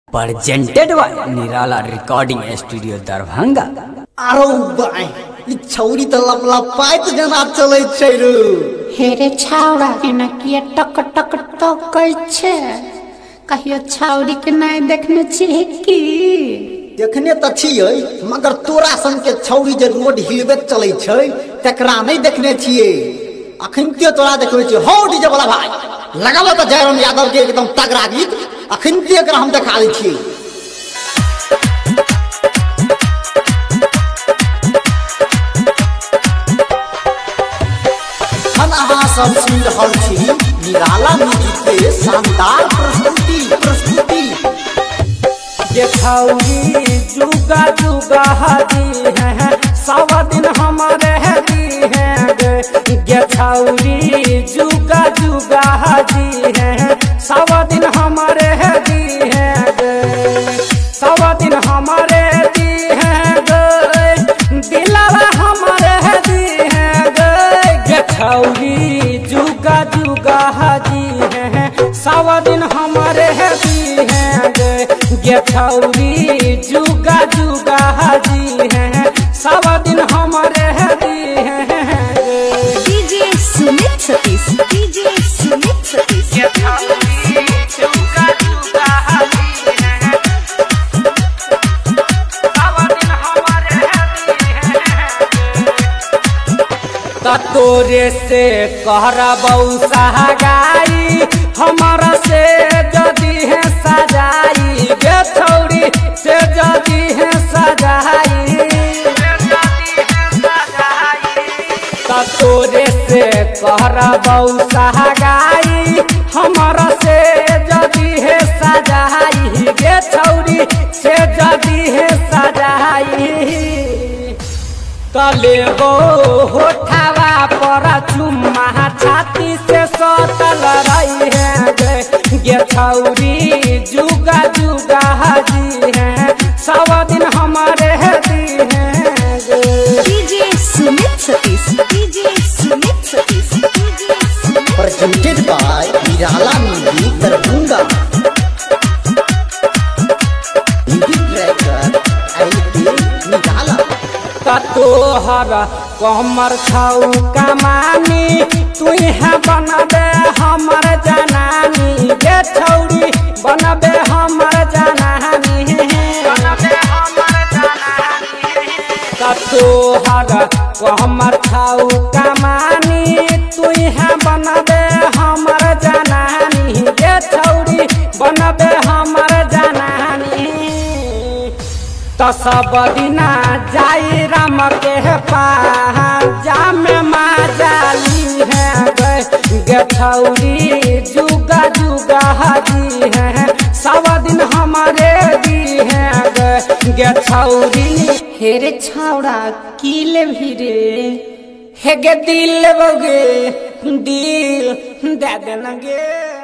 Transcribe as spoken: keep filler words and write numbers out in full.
Presented by Nirala recording studio Darbhanga. आरो बाय ई छौरी त लपलपाइत जना चलै छै रे। हेरे छाउरा के न किए टक टक टकै छै, कहियो छाउरी के नहीं देखने छियै की? देखने त छियै, मगर तोरा सन के छौरी जे रोड हिलबैत चलै छै तकरा नहीं देखने छियै। अखन के तोरा देखबै छियै हो डीजे वाला भाई लगाबो त जयराम यादव के एकदम तगड़ा गीत अखन के एकरा हम देखा दै छियै। अहाँ सब सुन रहल छी निराला म्यूजिक के शानदार प्रस्तुति प्रस्तुति ये छौरी जुगा जुगा हाजी है, सवा दिन हमारे दी है। ये छौरी जुगा जुगा हाजी है, सवा दिन हमारे दी है। सवा दिन हमारे दी है, दिलावा हमारे दी है। ये छौरी जुगा जुगा हाजी है, सवा दिन हमारे दी है। ये छौरी जुगा जुगा हाजी है, सवा दिन हमारे दी है। DJ Sumit Satish, DJ Sumit Satish. ये छौरी जुगा जुगा हाजी है, सवा दिन हमारे दी है। तोरे से कहरा बौसा गाई, हमारा से जदी है सजाई। गे छौरी से जदी है सजाई, तोरे से कहरा बौसा गाई, हमारा से जदी है सजाई। गे छौरी से जदी है सजाई, तलेबो होठावा पर चुम्मा छाती से सटल रही है। ये छौरी जुगा जुगा हाजी है, सवा दिन हमारे दी है। DJ Sumit Satish, DJ Sumit Satish, DJ Sumit. Presented by Nirala music Darbhanga. Music director L निराला। तोहर कमर छौ कमानी, तू है बनबे हमर जनानी। गे छौरी बनबे हमर जनानी, बनबे हमर जनानी। तोहर कमर छौ कमानी, तू है बनबे हमर जनानी। गे छौरी बनबे हमर जनानी, तो सब दिना जाई राम के पास जाम माजाली है। गे छौरी जुगा जुगा हाजी है, सवा दिन हमारे दी है। गे छौरी हेरे छाउरा की ले भिरे, हे गे दिल बगे दिल दे देना गे।